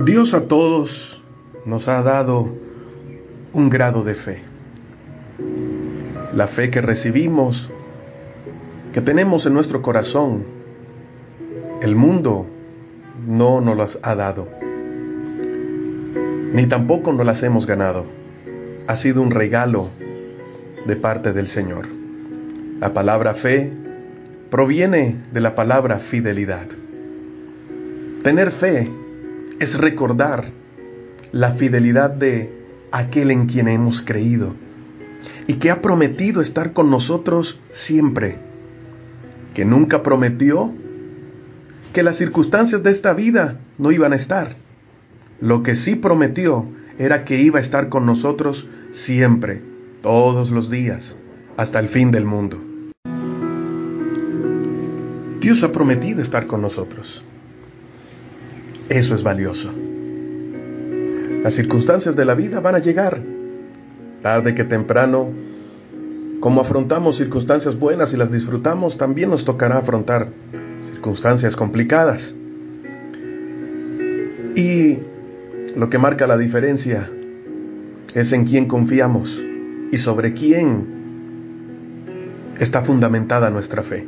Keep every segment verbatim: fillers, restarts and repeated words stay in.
Dios a todos nos ha dado un grado de fe. La fe que recibimos, que tenemos en nuestro corazón, el mundo no nos las ha dado, ni tampoco nos las hemos ganado. Ha sido un regalo de parte del Señor. La palabra fe proviene de la palabra fidelidad. Tener fe es recordar la fidelidad de aquel en quien hemos creído y que ha prometido estar con nosotros siempre, que nunca prometió que las circunstancias de esta vida no iban a estar. Lo que sí prometió era que iba a estar con nosotros siempre, todos los días, hasta el fin del mundo. Dios ha prometido estar con nosotros. Eso es valioso. Las circunstancias de la vida van a llegar, tarde que temprano. Como afrontamos circunstancias buenas y las disfrutamos, también nos tocará afrontar circunstancias complicadas. Y lo que marca la diferencia es en quién confiamos y sobre quién está fundamentada nuestra fe.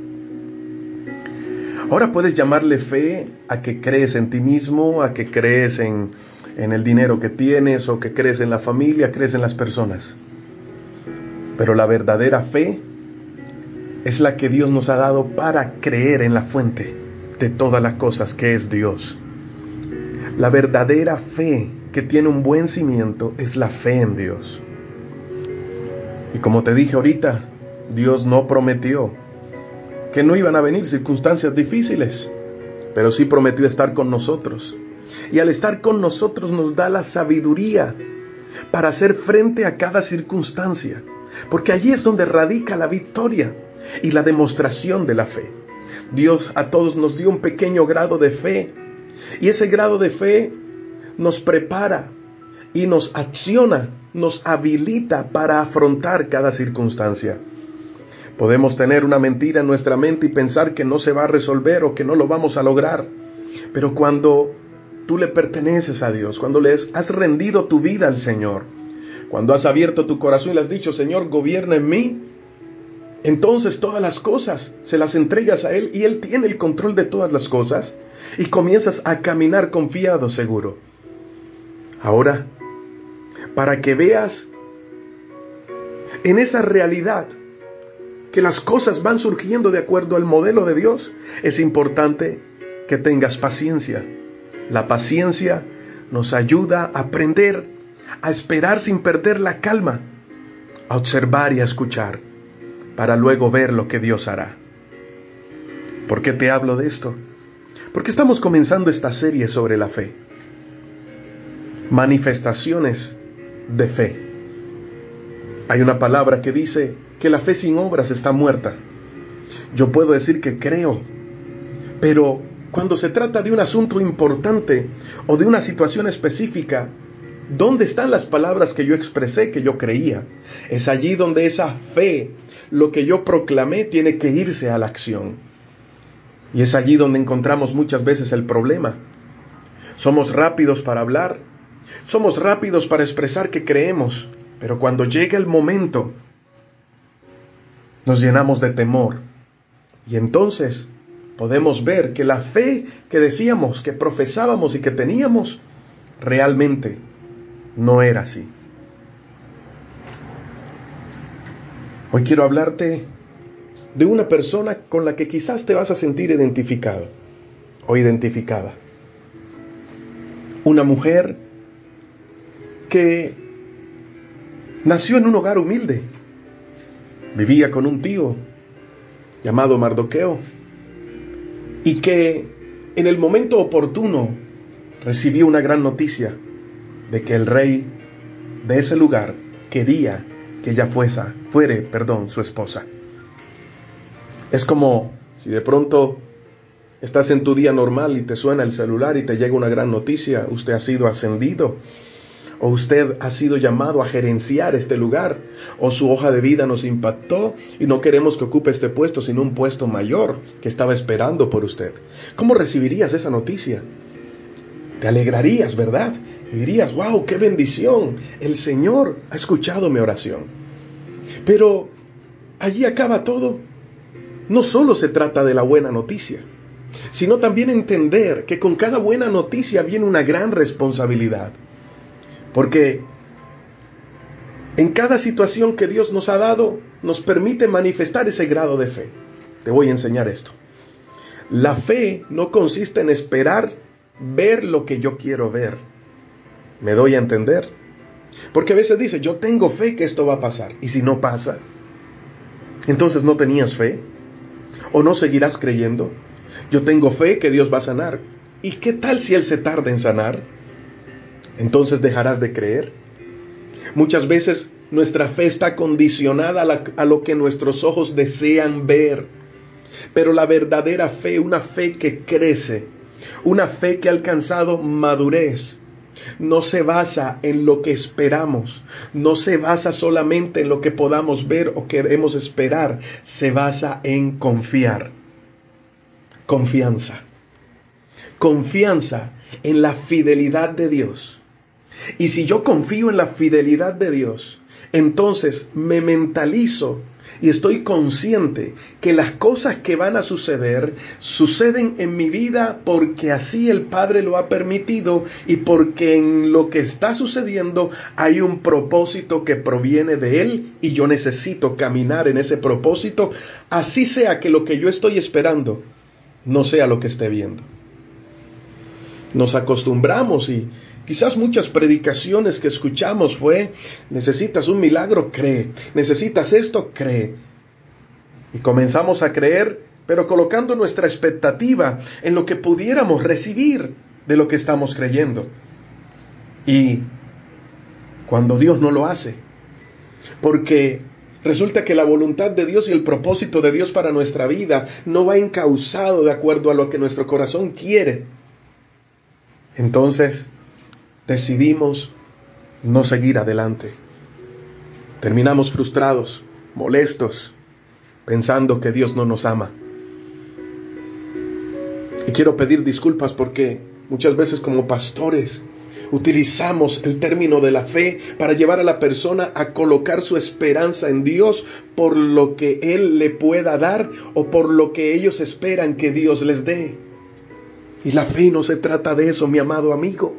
Ahora puedes llamarle fe a que crees en ti mismo, a que crees en, en el dinero que tienes, o que crees en la familia, crees en las personas. Pero la verdadera fe es la que Dios nos ha dado para creer en la fuente de todas las cosas, que es Dios. La verdadera fe que tiene un buen cimiento es la fe en Dios. Y como te dije ahorita, Dios no prometió que no iban a venir circunstancias difíciles, pero sí prometió estar con nosotros. Y al estar con nosotros nos da la sabiduría para hacer frente a cada circunstancia, porque allí es donde radica la victoria y la demostración de la fe. Dios a todos nos dio un pequeño grado de fe, y ese grado de fe nos prepara y nos acciona, nos habilita para afrontar cada circunstancia. Podemos tener una mentira en nuestra mente y pensar que no se va a resolver o que no lo vamos a lograr. Pero cuando tú le perteneces a Dios, cuando le has rendido tu vida al Señor, cuando has abierto tu corazón y le has dicho, Señor, gobierna en mí, entonces todas las cosas se las entregas a Él y Él tiene el control de todas las cosas y comienzas a caminar confiado, seguro. Ahora, para que veas en esa realidad que las cosas van surgiendo de acuerdo al modelo de Dios, es importante que tengas paciencia. La paciencia nos ayuda a aprender a esperar sin perder la calma, a observar y a escuchar, para luego ver lo que Dios hará. ¿Por qué te hablo de esto? Porque estamos comenzando esta serie sobre la fe. Manifestaciones de fe. Hay una palabra que dice que la fe sin obras está muerta. Yo puedo decir que creo, pero cuando se trata de un asunto importante o de una situación específica, ¿dónde están las palabras que yo expresé, que yo creía? Es allí donde esa fe, lo que yo proclamé, tiene que irse a la acción. Y es allí donde encontramos muchas veces el problema. Somos rápidos para hablar, somos rápidos para expresar que creemos, pero cuando llega el momento, nos llenamos de temor. Y entonces podemos ver que la fe que decíamos, que profesábamos y que teníamos, realmente no era así. Hoy quiero hablarte de una persona con la que quizás te vas a sentir identificado o identificada. Una mujer que nació en un hogar humilde. Vivía con un tío llamado Mardoqueo y que en el momento oportuno recibió una gran noticia de que el rey de ese lugar quería que ella fuese, fuere, perdón, su esposa. Es como si de pronto estás en tu día normal y te suena el celular y te llega una gran noticia. Usted ha sido ascendido, o usted ha sido llamado a gerenciar este lugar, o su hoja de vida nos impactó y no queremos que ocupe este puesto, sino un puesto mayor que estaba esperando por usted. ¿Cómo recibirías esa noticia? Te alegrarías, ¿verdad? Y dirías, wow, qué bendición. El Señor ha escuchado mi oración. Pero allí acaba todo. No solo se trata de la buena noticia, sino también entender que con cada buena noticia viene una gran responsabilidad. Porque en cada situación que Dios nos ha dado, nos permite manifestar ese grado de fe. Te voy a enseñar esto. La fe no consiste en esperar ver lo que yo quiero ver. ¿Me doy a entender? Porque a veces dice, yo tengo fe que esto va a pasar. ¿Y si no pasa? Entonces no tenías fe. ¿O no seguirás creyendo? Yo tengo fe que Dios va a sanar. ¿Y qué tal si Él se tarda en sanar? Entonces dejarás de creer. Muchas veces nuestra fe está condicionada a, la, a lo que nuestros ojos desean ver. Pero la verdadera fe, una fe que crece, una fe que ha alcanzado madurez, no se basa en lo que esperamos, no se basa solamente en lo que podamos ver o queremos esperar, se basa en confiar. Confianza. Confianza en la fidelidad de Dios. Y si yo confío en la fidelidad de Dios, entonces me mentalizo y estoy consciente que las cosas que van a suceder, suceden en mi vida porque así el Padre lo ha permitido y porque en lo que está sucediendo hay un propósito que proviene de Él y yo necesito caminar en ese propósito, así sea que lo que yo estoy esperando no sea lo que esté viendo. Nos acostumbramos y quizás muchas predicaciones que escuchamos fue, necesitas un milagro, cree, necesitas esto, cree. Y comenzamos a creer, pero colocando nuestra expectativa en lo que pudiéramos recibir de lo que estamos creyendo. Y cuando Dios no lo hace, porque resulta que la voluntad de Dios y el propósito de Dios para nuestra vida no va encauzado de acuerdo a lo que nuestro corazón quiere. Entonces decidimos no seguir adelante. Terminamos frustrados, molestos, pensando que Dios no nos ama. Y quiero pedir disculpas porque muchas veces como pastores utilizamos el término de la fe para llevar a la persona a colocar su esperanza en Dios por lo que Él le pueda dar o por lo que ellos esperan que Dios les dé. Y la fe no se trata de eso, mi amado amigo.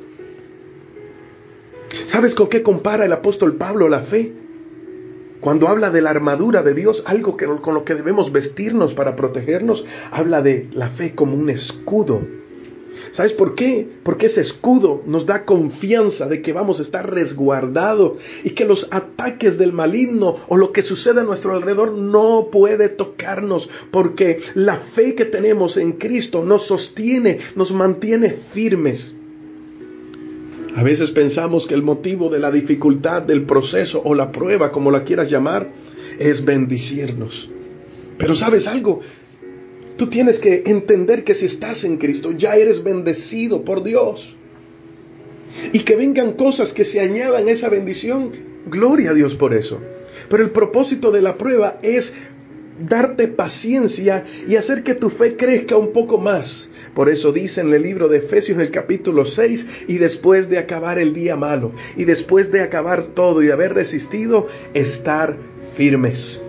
¿Sabes con qué compara el apóstol Pablo la fe? Cuando habla de la armadura de Dios, algo que, con lo que debemos vestirnos para protegernos, habla de la fe como un escudo. ¿Sabes por qué? Porque ese escudo nos da confianza de que vamos a estar resguardados y que los ataques del maligno o lo que sucede a nuestro alrededor no puede tocarnos, porque la fe que tenemos en Cristo nos sostiene, nos mantiene firmes. A veces pensamos que el motivo de la dificultad, del proceso o la prueba, como la quieras llamar, es bendecirnos. Pero ¿sabes algo? Tú tienes que entender que si estás en Cristo, ya eres bendecido por Dios. Y que vengan cosas que se añadan a esa bendición, gloria a Dios por eso. Pero el propósito de la prueba es darte paciencia y hacer que tu fe crezca un poco más. Por eso dice en el libro de Efesios en el capítulo seis, y después de acabar el día malo, y después de acabar todo y de haber resistido, estar firmes.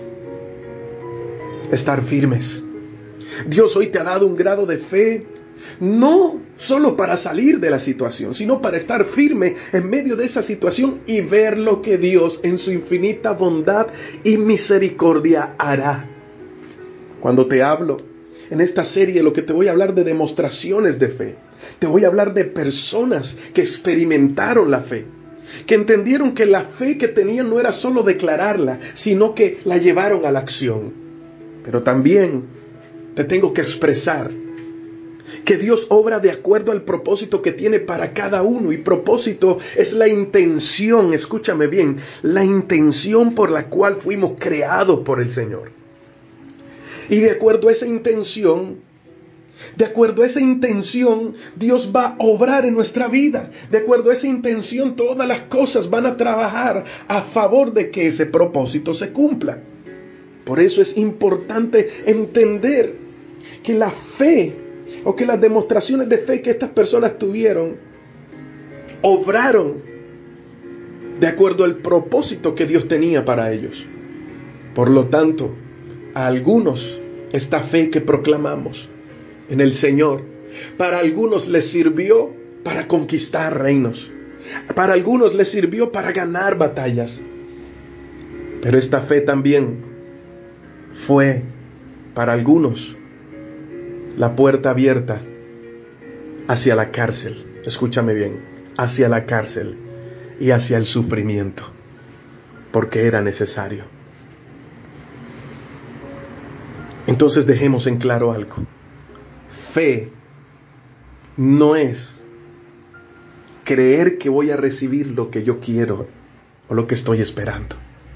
Estar firmes. Dios hoy te ha dado un grado de fe, no solo para salir de la situación, sino para estar firme en medio de esa situación y ver lo que Dios en su infinita bondad y misericordia hará. Cuando te hablo en esta serie, lo que te voy a hablar de demostraciones de fe, te voy a hablar de personas que experimentaron la fe, que entendieron que la fe que tenían no era solo declararla, sino que la llevaron a la acción. Pero también te tengo que expresar que Dios obra de acuerdo al propósito que tiene para cada uno. Y propósito es la intención, escúchame bien, la intención por la cual fuimos creados por el Señor. Y de acuerdo a esa intención, de acuerdo a esa intención, Dios va a obrar en nuestra vida. De acuerdo a esa intención, todas las cosas van a trabajar a favor de que ese propósito se cumpla. Por eso es importante entender que la fe o que las demostraciones de fe que estas personas tuvieron obraron de acuerdo al propósito que Dios tenía para ellos. Por lo tanto, a algunos esta fe que proclamamos en el Señor, para algunos les sirvió para conquistar reinos, para algunos les sirvió para ganar batallas, pero esta fe también fue para algunos la puerta abierta hacia la cárcel. Escúchame bien, hacia la cárcel y hacia el sufrimiento, porque era necesario. Entonces dejemos en claro algo. Fe no es creer que voy a recibir lo que yo quiero o lo que estoy esperando.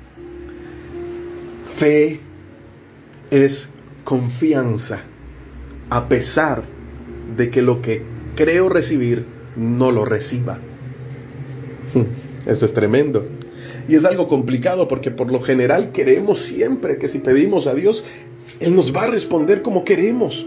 Fe es confianza, a pesar de que lo que creo recibir no lo reciba. Esto es tremendo. Y es algo complicado porque por lo general creemos siempre que si pedimos a Dios, Él nos va a responder como queremos.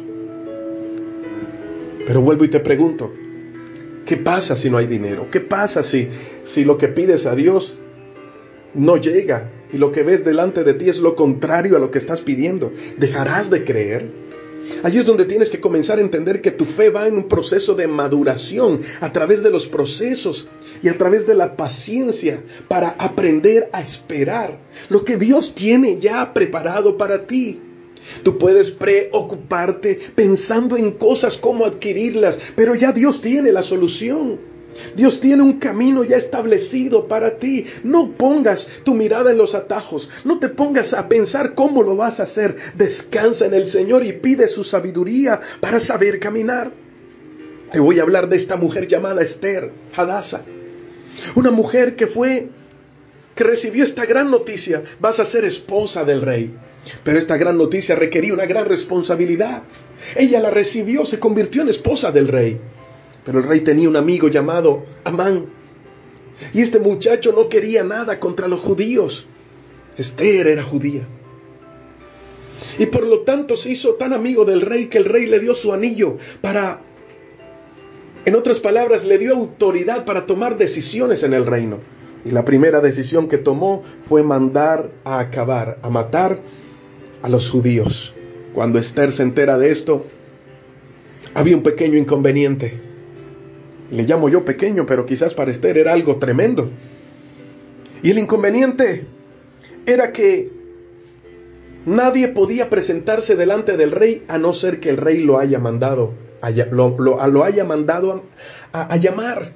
Pero vuelvo y te pregunto, ¿qué pasa si no hay dinero? ¿Qué pasa si, si lo que pides a Dios no llega y lo que ves delante de ti es lo contrario a lo que estás pidiendo? ¿Dejarás de creer? Allí es donde tienes que comenzar a entender que tu fe va en un proceso de maduración a través de los procesos y a través de la paciencia para aprender a esperar lo que Dios tiene ya preparado para ti. Tú puedes preocuparte pensando en cosas como adquirirlas, pero ya Dios tiene la solución. Dios tiene un camino ya establecido para ti. No pongas tu mirada en los atajos. No te pongas a pensar cómo lo vas a hacer. Descansa en el Señor y pide su sabiduría para saber caminar. Te voy a hablar de esta mujer llamada Esther, Hadasa. Una mujer que fue, que recibió esta gran noticia. Vas a ser esposa del rey. Pero esta gran noticia requería una gran responsabilidad. Ella la recibió, se convirtió en esposa del rey. Pero el rey tenía un amigo llamado Amán. Y este muchacho no quería nada contra los judíos. Esther era judía. Y por lo tanto se hizo tan amigo del rey que el rey le dio su anillo para, en otras palabras, le dio autoridad para tomar decisiones en el reino. Y la primera decisión que tomó fue mandar a acabar, a matar a los judíos. Cuando Esther se entera de esto, había un pequeño inconveniente. Le llamo yo pequeño, pero quizás para Esther era algo tremendo. Y el inconveniente era que nadie podía presentarse delante del rey a no ser que el rey lo haya mandado, a, lo, lo, lo haya mandado a, a, a llamar.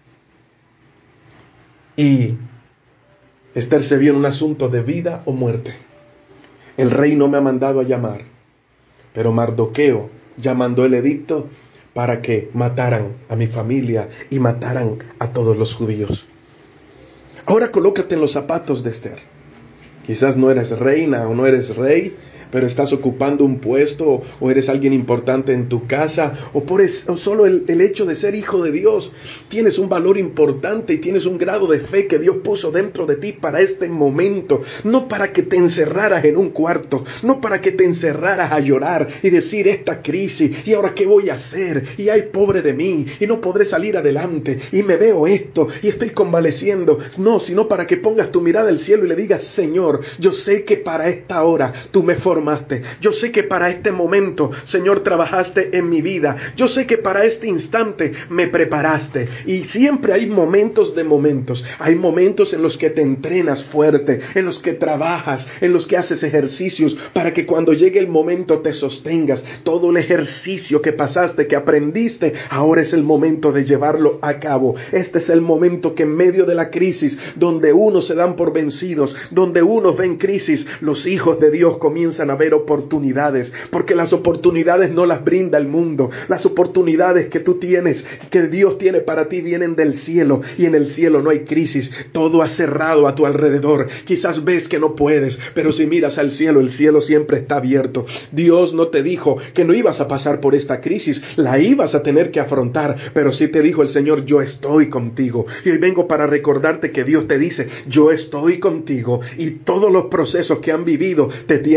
Y Esther se vio en un asunto de vida o muerte. El rey no me ha mandado a llamar, pero Mardoqueo ya mandó el edicto para que mataran a mi familia y mataran a todos los judíos. Ahora colócate en los zapatos de Esther. Quizás no eres reina o no eres rey, pero estás ocupando un puesto o eres alguien importante en tu casa o por es, o solo el, el hecho de ser hijo de Dios. Tienes un valor importante y tienes un grado de fe que Dios puso dentro de ti para este momento. No para que te encerraras en un cuarto, no para que te encerraras a llorar y decir esta crisis y ahora qué voy a hacer y ay pobre de mí y no podré salir adelante y me veo esto y estoy convaleciendo. No, sino para que pongas tu mirada al cielo y le digas: Señor, yo sé que para esta hora tú me formaste. Yo sé que para este momento, Señor, trabajaste en mi vida. Yo sé que para este instante me preparaste. Y siempre hay momentos de momentos. Hay momentos en los que te entrenas fuerte, en los que trabajas, en los que haces ejercicios, para que cuando llegue el momento te sostengas. Todo el ejercicio que pasaste, que aprendiste, ahora es el momento de llevarlo a cabo. Este es el momento que en medio de la crisis, donde unos se dan por vencidos, donde unos ven crisis, los hijos de Dios comienzan a ver oportunidades, porque las oportunidades no las brinda el mundo. Las oportunidades que tú tienes, que Dios tiene para ti, vienen del cielo, y en el cielo no hay crisis. Todo ha cerrado a tu alrededor. Quizás ves que no puedes, pero si miras al cielo, el cielo siempre está abierto. Dios no te dijo que no ibas a pasar por esta crisis, la ibas a tener que afrontar, pero sí te dijo el Señor: yo estoy contigo. Y hoy vengo para recordarte que Dios te dice: yo estoy contigo, y todos los procesos que han vivido te tienen que ser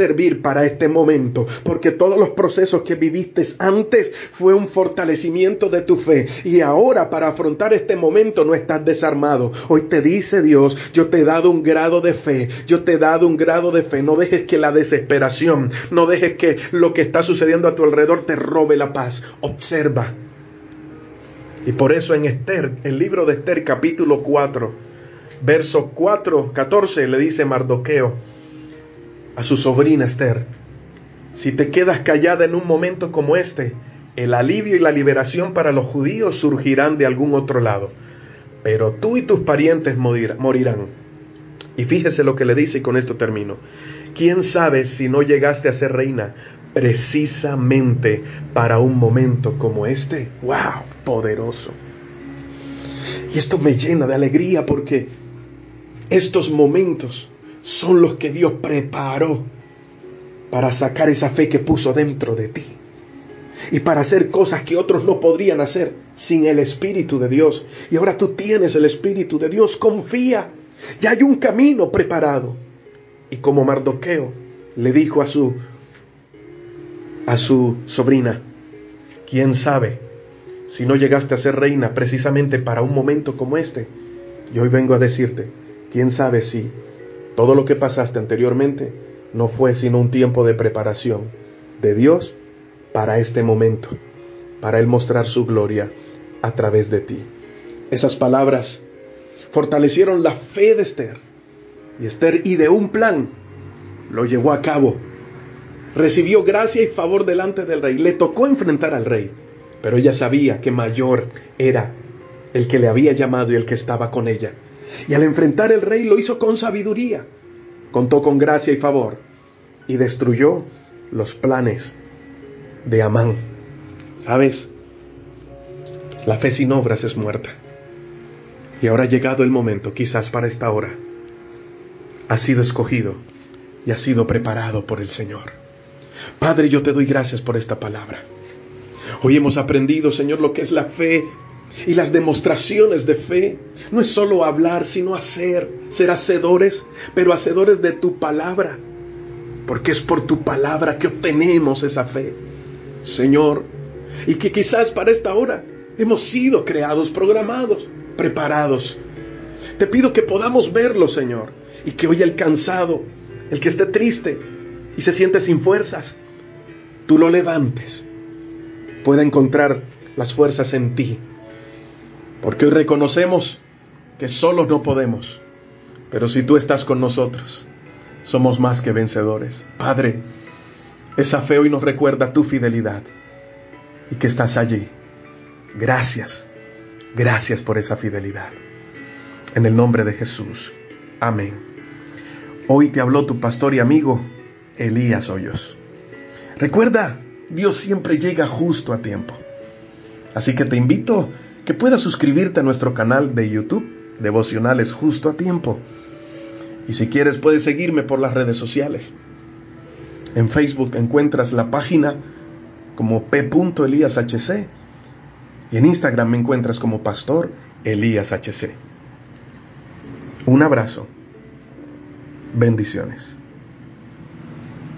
servir para este momento, porque todos los procesos que viviste antes fue un fortalecimiento de tu fe, y ahora para afrontar este momento no estás desarmado. Hoy te dice Dios, yo te he dado un grado de fe, yo te he dado un grado de fe. No dejes que la desesperación, no dejes que lo que está sucediendo a tu alrededor te robe la paz. Observa. Y por eso en Esther, el libro de Esther capítulo cuatro, verso cuatro, catorce, le dice Mardoqueo a su sobrina Esther: si te quedas callada en un momento como este, el alivio y la liberación para los judíos surgirán de algún otro lado, pero tú y tus parientes morirán. Y fíjese lo que le dice, y con esto termino. ¿Quién sabe si no llegaste a ser reina precisamente para un momento como este? ¡Wow! Poderoso. Y esto me llena de alegría, porque estos momentos son los que Dios preparó para sacar esa fe que puso dentro de ti, y para hacer cosas que otros no podrían hacer sin el Espíritu de Dios. Y ahora tú tienes el Espíritu de Dios. Confía. Ya hay un camino preparado. Y como Mardoqueo le dijo a su a su sobrina: ¿quién sabe si no llegaste a ser reina precisamente para un momento como este? Y hoy vengo a decirte, ¿quién sabe si todo lo que pasaste anteriormente no fue sino un tiempo de preparación de Dios para este momento, para Él mostrar su gloria a través de ti? Esas palabras fortalecieron la fe de Esther. Y Esther ideó un plan, lo llevó a cabo. Recibió gracia y favor delante del rey. Le tocó enfrentar al rey, pero ella sabía que mayor era el que le había llamado y el que estaba con ella. Y al enfrentar al rey lo hizo con sabiduría. Contó con gracia y favor y destruyó los planes de Amán. ¿Sabes? La fe sin obras es muerta. Y ahora ha llegado el momento, quizás para esta hora, has sido escogido y has sido preparado por el Señor. Padre, yo te doy gracias por esta palabra. Hoy hemos aprendido, Señor, lo que es la fe, y las demostraciones de fe. No es solo hablar, sino hacer, ser hacedores, pero hacedores de tu palabra, porque es por tu palabra que obtenemos esa fe, Señor. Y que quizás para esta hora hemos sido creados, programados, preparados. Te pido que podamos verlo, Señor, y que hoy el cansado, el que esté triste y se siente sin fuerzas, tú lo levantes, pueda encontrar las fuerzas en ti. Porque hoy reconocemos que solos no podemos, pero si tú estás con nosotros, somos más que vencedores. Padre, esa fe hoy nos recuerda tu fidelidad y que estás allí. Gracias, gracias por esa fidelidad. En el nombre de Jesús. Amén. Hoy te habló tu pastor y amigo, Elías Hoyos. Recuerda, Dios siempre llega justo a tiempo. Así que te invito que puedas suscribirte a nuestro canal de YouTube, Devocionales Justo a Tiempo. Y si quieres, puedes seguirme por las redes sociales. En Facebook encuentras la página como p punto elías h c y en Instagram me encuentras como Pastor Elías H C. Un abrazo. Bendiciones.